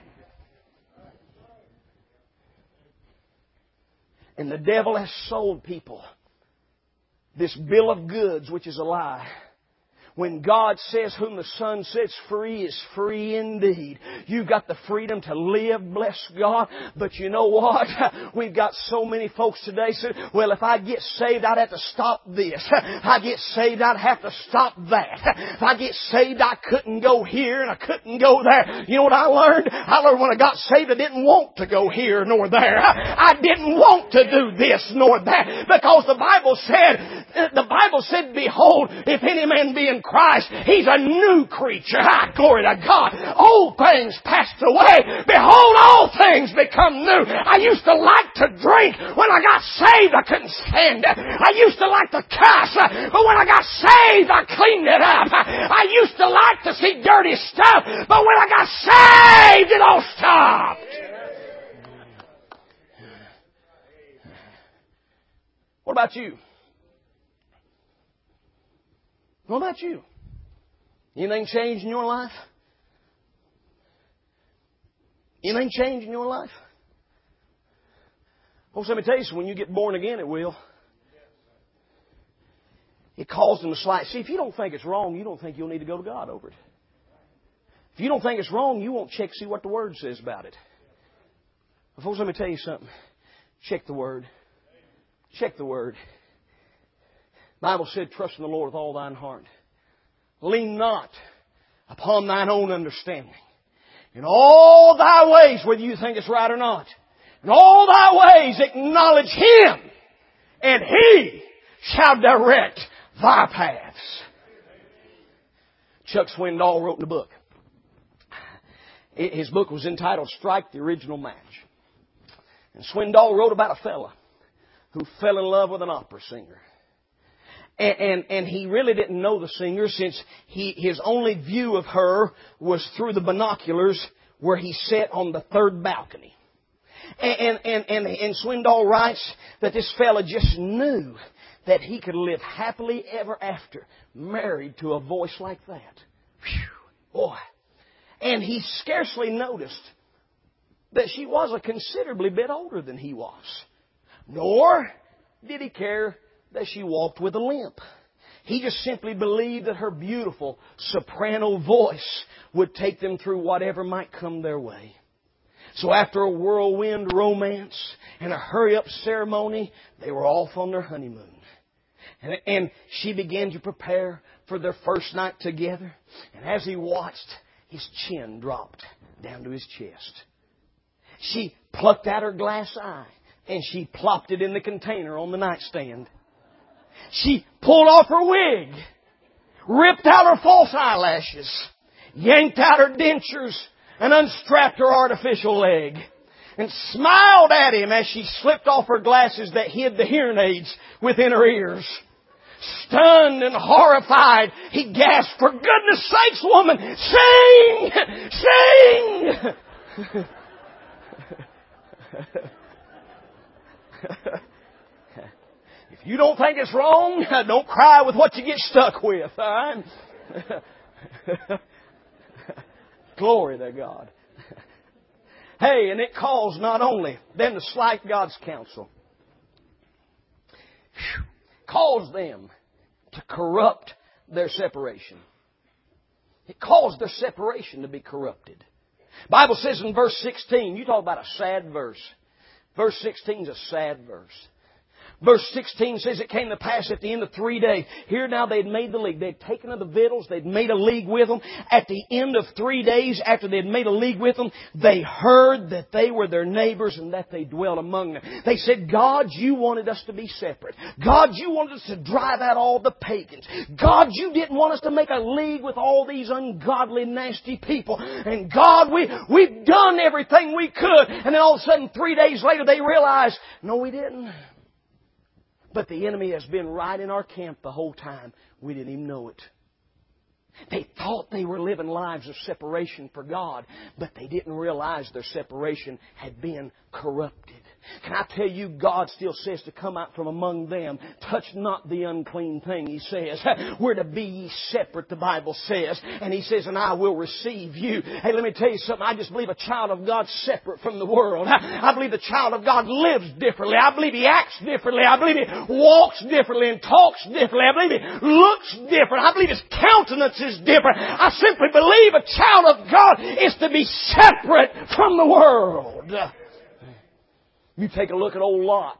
And the devil has sold people this bill of goods, which is a lie. When God says, whom the Son sets free is free indeed. You've got the freedom to live, bless God. But you know what? We've got so many folks today say, well, if I get saved, I'd have to stop this. If I get saved, I'd have to stop that. If I get saved, I couldn't go here and I couldn't go there. You know what I learned? I learned when I got saved, I didn't want to go here nor there. I didn't want to do this nor that. Because the Bible said, the Bible said, behold, if any man be in Christ, he's a new creature. Ah, glory to God. Old things passed away. Behold, all things become new. I used to like to drink. When I got saved, I couldn't stand it. I used to like to cuss. But when I got saved, I cleaned it up. I used to like to see dirty stuff. But when I got saved, it all stopped. What about you? What about you? Anything changed in your life? Anything changed in your life? Folks, let me tell you something. When you get born again, it will. It caused them to slide. See, if you don't think it's wrong, you don't think you'll need to go to God over it. If you don't think it's wrong, you won't check see what the Word says about it. But folks, let me tell you something. Check the Word. Check the Word. The Bible said, trust in the Lord with all thine heart. Lean not upon thine own understanding. In all thy ways, whether you think it's right or not, in all thy ways acknowledge Him, and He shall direct thy paths. Chuck Swindoll wrote in the book. His book was entitled Strike the Original Match. And Swindoll wrote about a fella who fell in love with an opera singer. And, and, and he really didn't know the singer, since he, his only view of her was through the binoculars where he sat on the third balcony. And, and, and, and Swindoll writes that this fella just knew that he could live happily ever after, married to a voice like that. Whew, boy. And he scarcely noticed that she was a considerably bit older than he was. Nor did he care that she walked with a limp. He just simply believed that her beautiful soprano voice would take them through whatever might come their way. So after a whirlwind romance and a hurry-up ceremony, they were off on their honeymoon. And, and she began to prepare for their first night together. And as he watched, his chin dropped down to his chest. She plucked out her glass eye and she plopped it in the container on the nightstand. She pulled off her wig, ripped out her false eyelashes, yanked out her dentures, and unstrapped her artificial leg, and smiled at him as she slipped off her glasses that hid the hearing aids within her ears. Stunned and horrified, he gasped, "For goodness sakes, woman, sing! Sing!" If you don't think it's wrong, don't cry with what you get stuck with, all right? Glory to God. Hey, and it caused not only them to slight God's counsel, caused them to corrupt their separation. It caused their separation to be corrupted. The Bible says in verse sixteen, you talk about a sad verse. Verse sixteen is a sad verse. Verse sixteen says, it came to pass at the end of three days. Here now they'd made the league. They'd taken of the victuals. They'd made a league with them. At the end of three days, after they'd made a league with them, they heard that they were their neighbors and that they dwelt among them. They said, God, you wanted us to be separate. God, you wanted us to drive out all the pagans. God, you didn't want us to make a league with all these ungodly, nasty people. And God, we, we've done everything we could. And then all of a sudden, three days later, they realized, no, we didn't. But the enemy has been right in our camp the whole time. We didn't even know it. They thought they were living lives of separation for God, but they didn't realize their separation had been corrupted. Can I tell you, God still says to come out from among them. Touch not the unclean thing, He says. We're to be ye separate, the Bible says. And He says, and I will receive you. Hey, let me tell you something. I just believe a child of God's separate from the world. I believe the child of God lives differently. I believe he acts differently. I believe he walks differently and talks differently. I believe he looks different. I believe his countenance is different. I simply believe a child of God is to be separate from the world. You take a look at old Lot.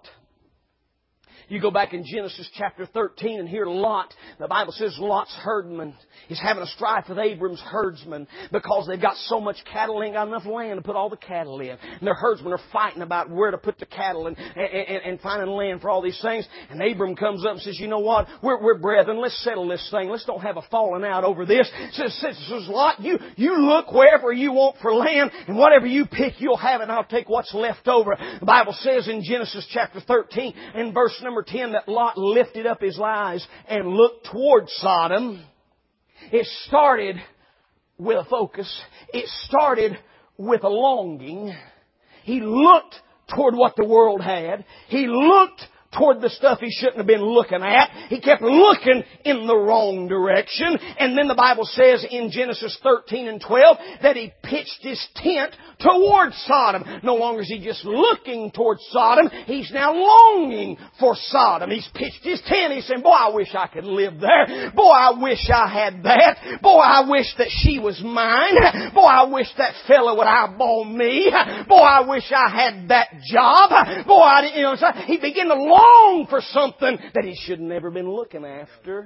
You go back in Genesis chapter thirteen and hear Lot. The Bible says Lot's herdman is having a strife with Abram's herdsman because they've got so much cattle, they ain't got enough land to put all the cattle in. And their herdsmen are fighting about where to put the cattle and, and, and finding land for all these things. And Abram comes up and says, you know what? We're, we're brethren. Let's settle this thing. Let's don't have a falling out over this. Says, says, says Lot, you, you look wherever you want for land, and whatever you pick, you'll have it, and I'll take what's left over. The Bible says in Genesis chapter thirteen, in verse number ten, that Lot lifted up his eyes and looked toward Sodom. It started with a focus. It started with a longing. He looked toward what the world had. He looked toward the stuff he shouldn't have been looking at. He kept looking in the wrong direction. And then the Bible says in Genesis thirteen and twelve that he pitched his tent towards Sodom. No longer is he just looking towards Sodom. He's now longing for Sodom. He's pitched his tent. He's saying, boy, I wish I could live there. Boy, I wish I had that. Boy, I wish that she was mine. Boy, I wish that fellow would eyeball me. Boy, I wish I had that job. Boy, I didn't, you know, so he began to long for something that he should have never been looking after.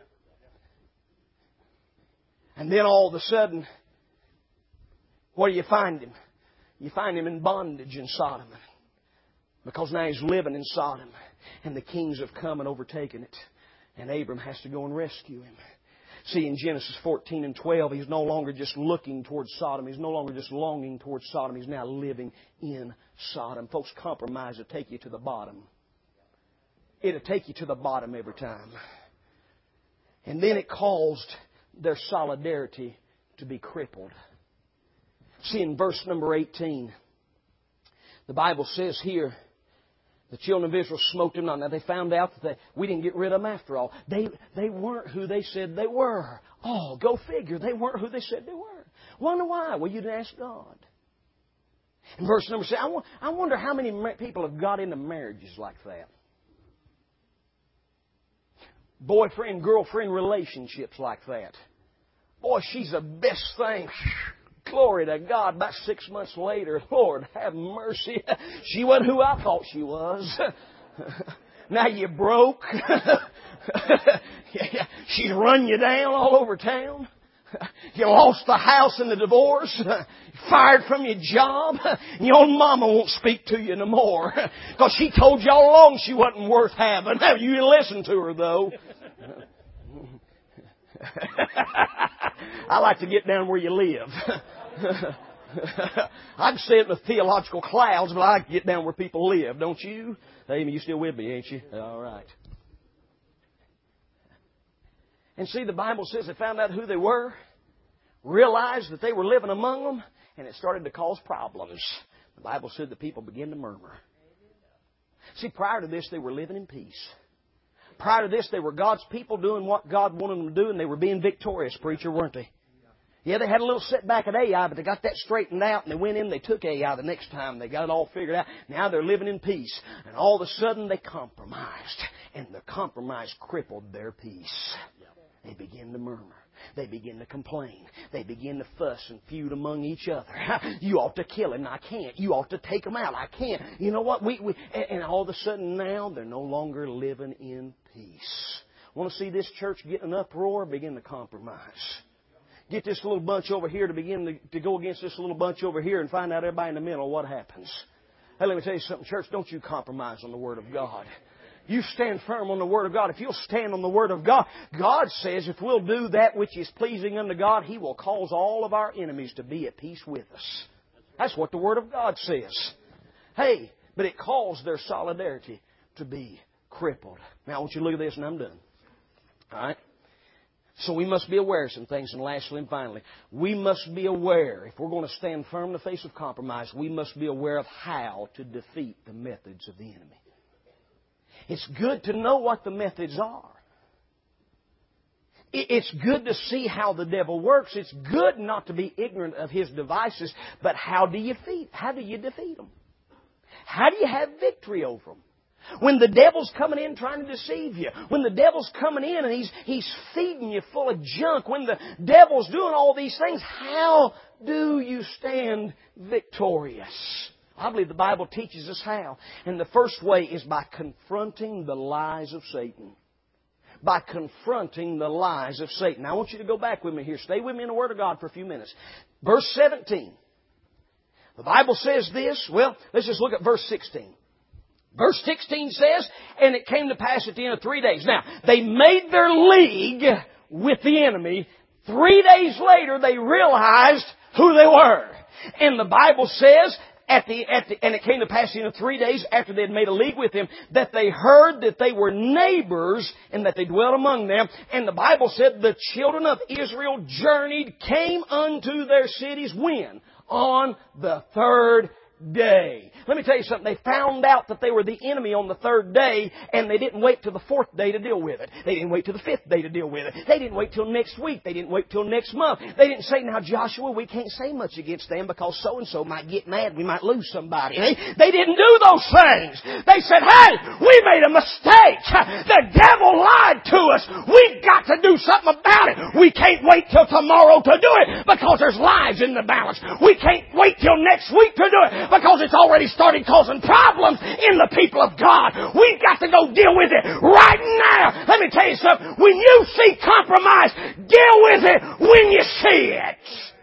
And then all of a sudden, where do you find him? You find him in bondage in Sodom. Because now he's living in Sodom. And the kings have come and overtaken it. And Abram has to go and rescue him. See, in Genesis fourteen and twelve, he's no longer just looking towards Sodom. He's no longer just longing towards Sodom. He's now living in Sodom. Folks, compromise will take you to the bottom. It'll take you to the bottom every time. And then it caused their solidarity to be crippled. See, in verse number eighteen, the Bible says here, the children of Israel smote them not. Now they found out that they, we didn't get rid of them after all. They, they weren't who they said they were. Oh, go figure. They weren't who they said they were. Wonder why? Well, you didn't ask God. In verse number six, I, I wonder how many people have got into marriages like that. Boyfriend, girlfriend relationships like that. Boy, she's the best thing. Glory to God. About six months later, Lord, have mercy. She wasn't who I thought she was. Now you broke. She's run you down all over town. You lost the house in the divorce. Fired from your job. And your own mama won't speak to you no more. Because she told you all along she wasn't worth having. You didn't listen to her, though. I like to get down where you live. I can say it in the theological clouds, but I like to get down where people live, don't you? Amy, you still with me, ain't you? All right. And see, the Bible says they found out who they were, realized that they were living among them, and it started to cause problems. The Bible said the people began to murmur. See, prior to this, they were living in peace. Prior to this, they were God's people doing what God wanted them to do, and they were being victorious, preacher, weren't they? Yeah, they had a little setback at Ai, but they got that straightened out, and they went in, they took Ai the next time. They got it all figured out. Now they're living in peace. And all of a sudden, they compromised. And the compromise crippled their peace. They began to murmur. They begin to complain. They begin to fuss and feud among each other. You ought to kill him. I can't. You ought to take him out. I can't. You know what? We, we and all of a sudden now they're no longer living in peace. Want to see this church get an uproar? Begin to compromise. Get this little bunch over here to begin to, to go against this little bunch over here and find out everybody in the middle. What happens? Hey, let me tell you something, church. Don't you compromise on the Word of God. You stand firm on the Word of God. If you'll stand on the Word of God, God says if we'll do that which is pleasing unto God, He will cause all of our enemies to be at peace with us. That's what the Word of God says. Hey, but it caused their solidarity to be crippled. Now, I want you to look at this and I'm done. All right? So we must be aware of some things. And lastly and finally, we must be aware, if we're going to stand firm in the face of compromise, we must be aware of how to defeat the methods of the enemy. It's good to know what the methods are. It's good to see how the devil works. It's good not to be ignorant of his devices. But how do you defeat? How do you defeat them? How do you have victory over them? When the devil's coming in trying to deceive you. When the devil's coming in and he's, he's feeding you full of junk. When the devil's doing all these things, how do you stand victorious? I believe the Bible teaches us how. And the first way is by confronting the lies of Satan. By confronting the lies of Satan. Now I want you to go back with me here. Stay with me in the Word of God for a few minutes. Verse seventeen. The Bible says this. Well, let's just look at verse sixteen. Verse sixteen says, and it came to pass at the end of three days. Now, they made their league with the enemy. Three days later, they realized who they were. And the Bible says, at the, at the, and it came to pass at the end of three days after they had made a league with him, that they heard that they were neighbors and that they dwelt among them. And the Bible said the children of Israel journeyed, came unto their cities when? On the third day. Let me tell you something. They found out that they were the enemy on the third day, and they didn't wait till the fourth day to deal with it. They didn't wait till the fifth day to deal with it. They didn't wait till next week. They didn't wait till next month. They didn't say, now Joshua, we can't say much against them because so-and-so might get mad. We might lose somebody. They, they didn't do those things. They said, hey, we made a mistake. The devil lied to us. We've got to do something about it. We can't wait till tomorrow to do it because there's lies in the balance. We can't wait till next week to do it because it's already started causing problems in the people of God. We've got to go deal with it right now. Let me tell you something. When you see compromise, deal with it when you see it.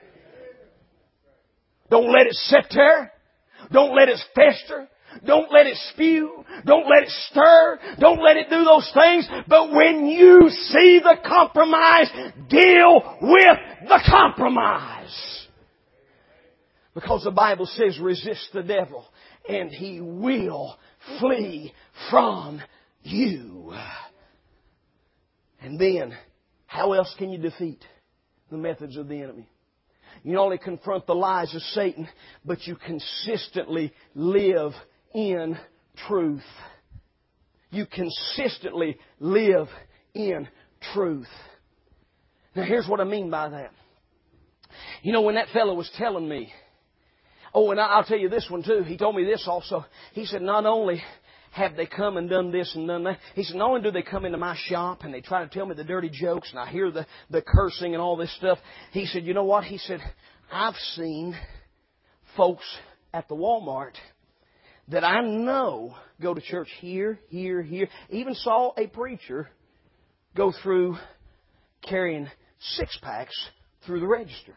Don't let it sit there. Don't let it fester. Don't let it spew. Don't let it stir. Don't let it do those things. But when you see the compromise, deal with the compromise. Because the Bible says, resist the devil and he will flee from you. And then, how else can you defeat the methods of the enemy? You not only confront the lies of Satan, but you consistently live in truth. You consistently live in truth. Now here's what I mean by that. You know, when that fellow was telling me, oh, and I'll tell you this one too. He told me this also. He said, not only have they come and done this and done that. He said, not only do they come into my shop and they try to tell me the dirty jokes and I hear the, the cursing and all this stuff. He said, you know what? He said, I've seen folks at the Walmart that I know go to church here, here, here. Even saw a preacher go through carrying six packs through the register.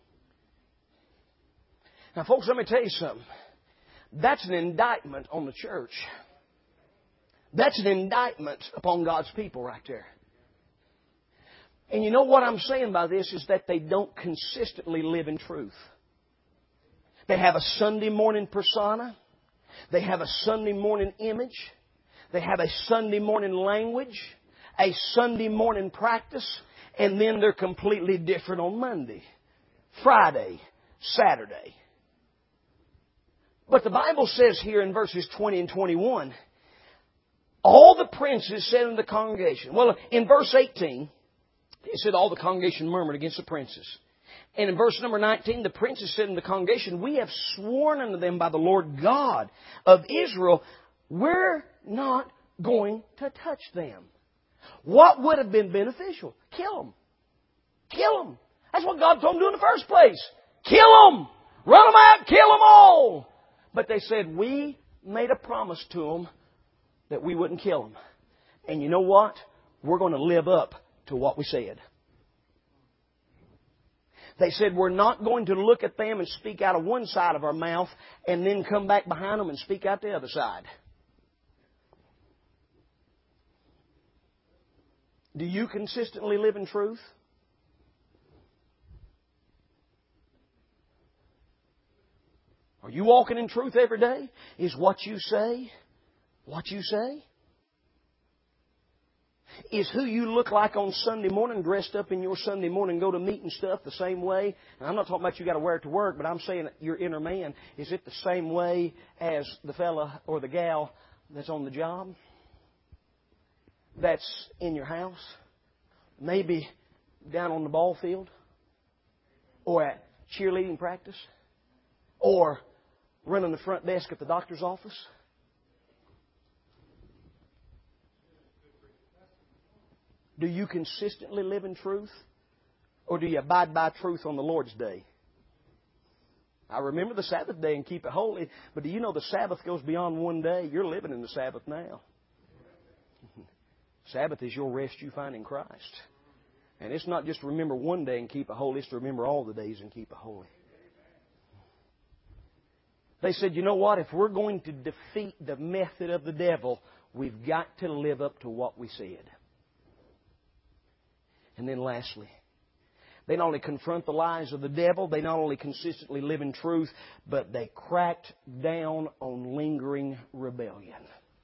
Now, folks, let me tell you something. That's an indictment on the church. That's an indictment upon God's people right there. And you know what I'm saying by this is that they don't consistently live in truth. They have a Sunday morning persona. They have a Sunday morning image. They have a Sunday morning language, a Sunday morning practice, and then they're completely different on Monday, Friday, Saturday. But the Bible says here in verses twenty and twenty-one, all the princes said in the congregation. Well, in verse eighteen, it said all the congregation murmured against the princes. And in verse number nineteen, the princes said in the congregation, we have sworn unto them by the Lord God of Israel, we're not going to touch them. What would have been beneficial? Kill them. Kill them. That's what God told them to do in the first place. Kill them. Run them out. Kill them all. But they said, we made a promise to them that we wouldn't kill them. And you know what? We're going to live up to what we said. They said, we're not going to look at them and speak out of one side of our mouth and then come back behind them and speak out the other side. Do you consistently live in truth? Are you walking in truth every day? Is what you say what you say? Is who you look like on Sunday morning, dressed up in your Sunday morning, go to meeting stuff the same way? And I'm not talking about you got to wear it to work, but I'm saying your inner man. Is it the same way as the fella or the gal that's on the job? That's in your house? Maybe down on the ball field? Or at cheerleading practice? Or running the front desk at the doctor's office? Do you consistently live in truth? Or do you abide by truth on the Lord's day? I remember the Sabbath day and keep it holy, but do you know the Sabbath goes beyond one day? You're living in the Sabbath now. Sabbath is your rest you find in Christ. And it's not just to remember one day and keep it holy, it's to remember all the days and keep it holy. They said, you know what? If we're going to defeat the method of the devil, we've got to live up to what we said. And then lastly, they not only confront the lies of the devil, they not only consistently live in truth, but they cracked down on lingering rebellion.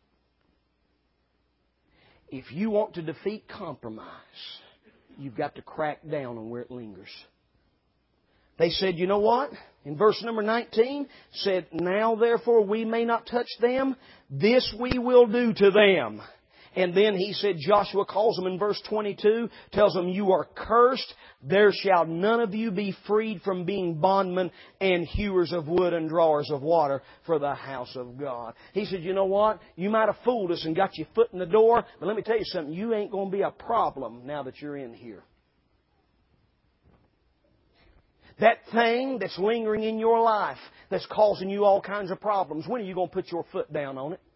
If you want to defeat compromise, you've got to crack down on where it lingers. They said, you know what? In verse number nineteen, said, now therefore we may not touch them. This we will do to them. And then he said, Joshua calls them in verse twenty-two, tells them, you are cursed. There shall none of you be freed from being bondmen and hewers of wood and drawers of water for the house of God. He said, you know what? You might have fooled us and got your foot in the door, but let me tell you something. You ain't going to be a problem now that you're in here. That thing that's lingering in your life that's causing you all kinds of problems, when are you going to put your foot down on it?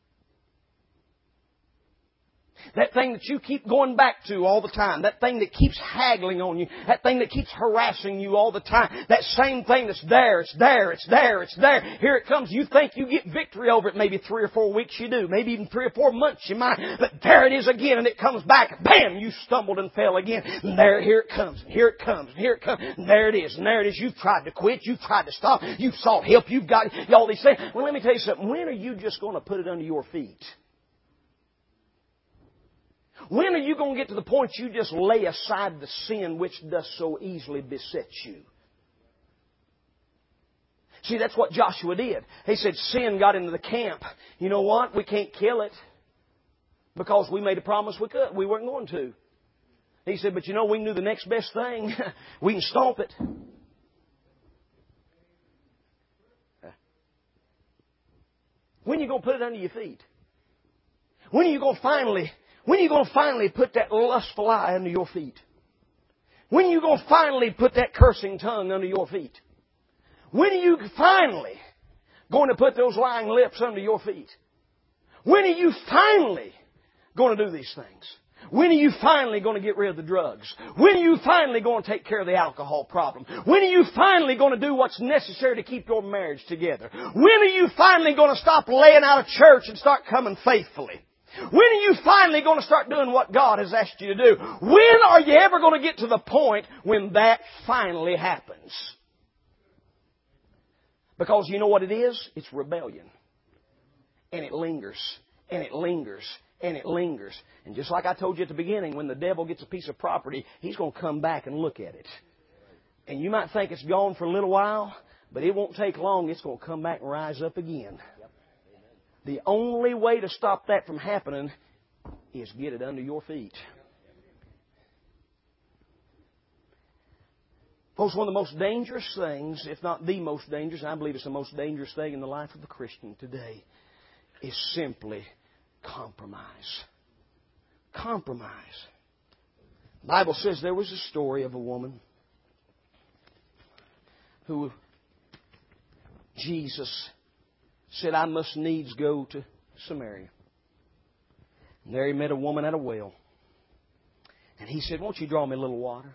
That thing that you keep going back to all the time. That thing that keeps haggling on you. That thing that keeps harassing you all the time. That same thing that's there. It's there. It's there. It's there. Here it comes. You think you get victory over it. Maybe three or four weeks you do. Maybe even three or four months you might. But there it is again, and it comes back. Bam! You stumbled and fell again. And there, here it comes. And here it comes. And here it comes. And there it is. And there it is. You've tried to quit. You've tried to stop. You've sought help. You've got all these things. Well, let me tell you something. When are you just going to put it under your feet? When are you going to get to the point you just lay aside the sin which does so easily beset you? See, that's what Joshua did. He said sin got into the camp. You know what? We can't kill it because we made a promise we could. We weren't going to. He said, but you know, we can do the next best thing. We can stomp it. When are you going to put it under your feet? When are you going to finally... When are you going to finally put that lustful eye under your feet? When are you going to finally put that cursing tongue under your feet? When are you finally going to put those lying lips under your feet? When are you finally going to do these things? When are you finally going to get rid of the drugs? When are you finally going to take care of the alcohol problem? When are you finally going to do what's necessary to keep your marriage together? When are you finally going to stop laying out of church and start coming faithfully? When are you finally going to start doing what God has asked you to do? When are you ever going to get to the point when that finally happens? Because you know what it is? It's rebellion. And it lingers. And it lingers. And it lingers. And just like I told you at the beginning, when the devil gets a piece of property, he's going to come back and look at it. And you might think it's gone for a little while, but it won't take long. It's going to come back and rise up again. The only way to stop that from happening is get it under your feet. Folks, one of the most dangerous things, if not the most dangerous, I believe it's the most dangerous thing in the life of a Christian today, is simply compromise. Compromise. The Bible says there was a story of a woman who Jesus said, I must needs go to Samaria. And there he met a woman at a well. And he said, won't you draw me a little water?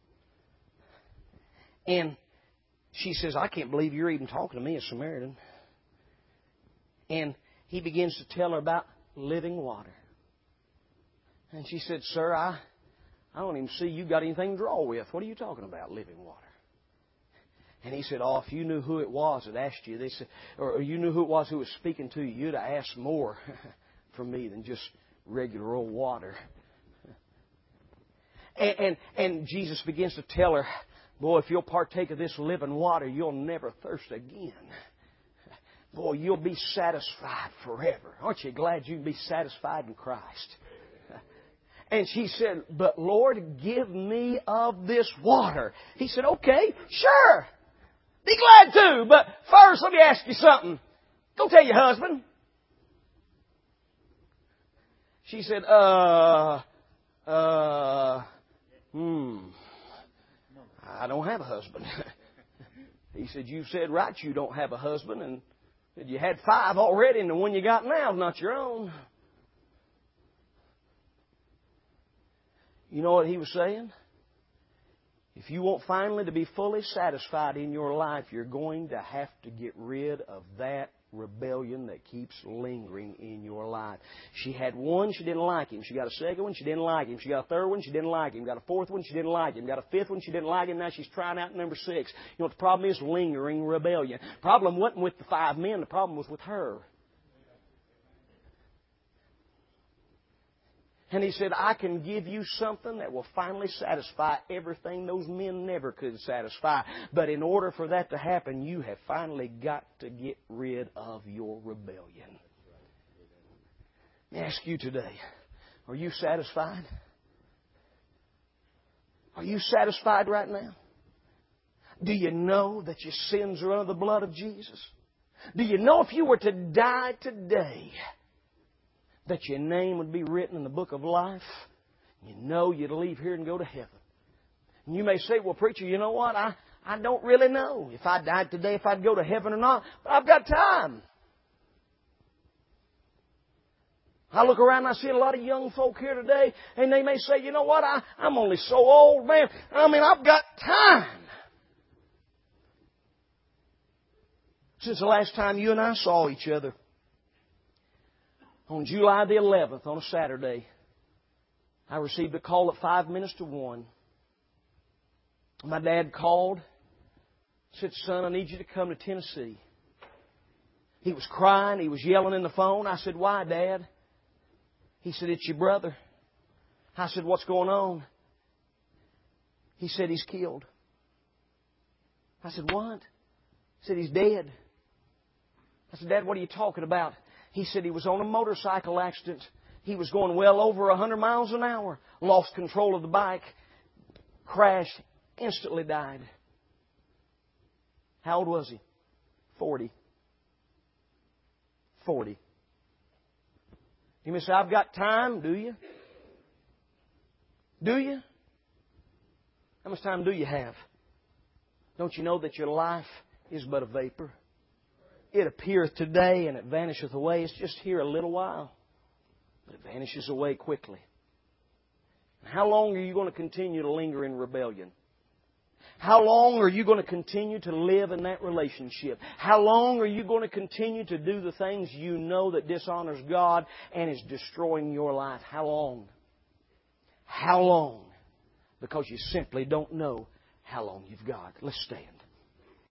And she says, I can't believe you're even talking to me, a Samaritan. And he begins to tell her about living water. And she said, sir, I, I don't even see you got anything to draw with. What are you talking about, living water? And he said, oh, if you knew who it was that asked you, they said, or you knew who it was who was speaking to you, you'd have asked more from me than just regular old water. And, and, and Jesus begins to tell her, boy, if you'll partake of this living water, you'll never thirst again. Boy, you'll be satisfied forever. Aren't you glad you can be satisfied in Christ? And she said, but Lord, give me of this water. He said, okay, sure. Be glad to, but first let me ask you something. Go tell your husband. She said, uh, uh, hmm, I don't have a husband. He said, you said right you don't have a husband, and you had five already, and the one you got now is not your own. You know what he was saying? If you want finally to be fully satisfied in your life, you're going to have to get rid of that rebellion that keeps lingering in your life. She had one, she didn't like him. She got a second one, she didn't like him. She got a third one, she didn't like him. Got a fourth one, she didn't like him. Got a fifth one, she didn't like him. Now she's trying out number six. You know what the problem is? Lingering rebellion. The problem wasn't with the five men. The problem was with her. And He said, I can give you something that will finally satisfy everything those men never could satisfy. But in order for that to happen, you have finally got to get rid of your rebellion. Let me ask you today, are you satisfied? Are you satisfied right now? Do you know that your sins are under the blood of Jesus? Do you know if you were to die today, that your name would be written in the book of life? You know you'd leave here and go to heaven. And you may say, well, preacher, you know what? I, I don't really know if I died today, if I'd go to heaven or not. But I've got time. I look around and I see a lot of young folk here today, and they may say, you know what? I, I'm only so old, man. I mean, I've got time. Since the last time you and I saw each other, on July the eleventh, on a Saturday, I received a call at five minutes to one. My dad called, said, son, I need you to come to Tennessee. He was crying. He was yelling in the phone. I said, why, Dad? He said, it's your brother. I said, what's going on? He said, he's killed. I said, what? He said, he's dead. I said, Dad, what are you talking about? He said he was on a motorcycle accident. He was going well over one hundred miles an hour. Lost control of the bike. Crashed. Instantly died. How old was he? Forty. Forty. You may say, I've got time. Do you? Do you? How much time do you have? Don't you know that your life is but a vapor? It appeareth today and it vanisheth away. It's just here a little while. But it vanishes away quickly. And how long are you going to continue to linger in rebellion? How long are you going to continue to live in that relationship? How long are you going to continue to do the things you know that dishonors God and is destroying your life? How long? How long? Because you simply don't know how long you've got. Let's stand.